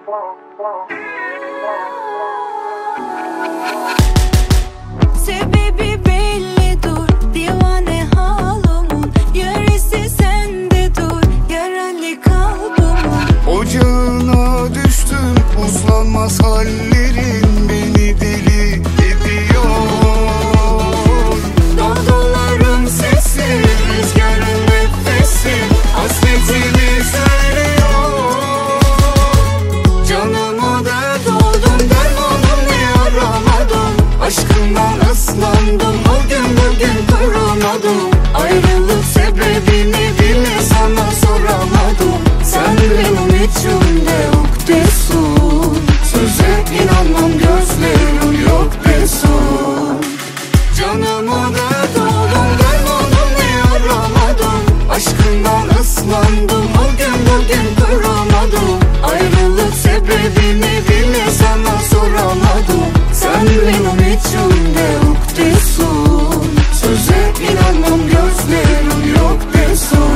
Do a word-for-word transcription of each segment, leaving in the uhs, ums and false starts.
Sebebi belli dur, divane halımın. Yarısı sende dur, yaralı kalbimın. Ocağına düştüm, uzlanmaz hallerin beni deli ediyor. Dalgaların sesi, rüzgarın nefesi, hasretimi söylüyor. Canıma dert oldum, dermanım ne aramadım. Aşkından ıslandım, o gün bugün duramadım. Ayrılık sebebini bile sana soramadım. Sen benim içimde ukdesun. Söze inanmam, gözlerim yok besun. Canıma dert oldum, dermanım ne aramadım. Aşkından ıslandım, o gün bugün duramadım. Ayrılık sebebini bile sana soramadım. Sen benim içimde ukdesun. Söze inanmam, gözlerim yok besun.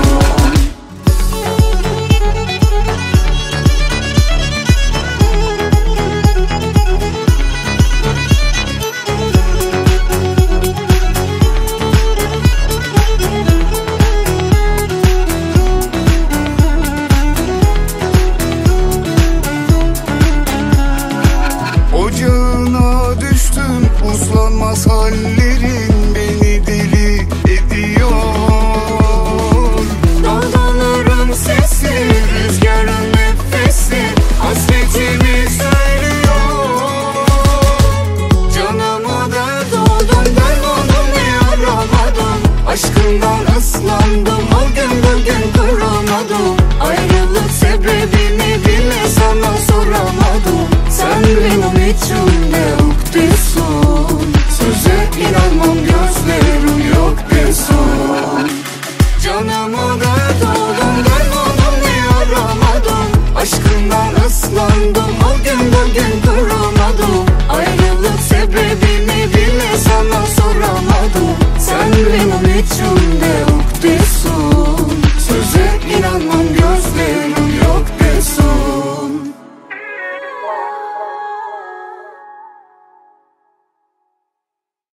Ocağına düştüm, uzlanmaz hallerin beni deli ediyor. Dalgaların sesi, rüzgarın nefesi, hasretimi söylüyor. Canıma dert oldum, dermanım ne aramadım. Aşkından ıslandım, o gün bugün duramadım. Ayrılık sebebini bile sana soramadım. Sen benim içimde ukdesun. Söze inanmam, gözlerim yok besun. Canıma dert oldum, dermanım ne aramadım. Aşkından ıslandım, o gün bugün duramadım. Ayrılık sebebini bile sana soramadım. Sen benim içimde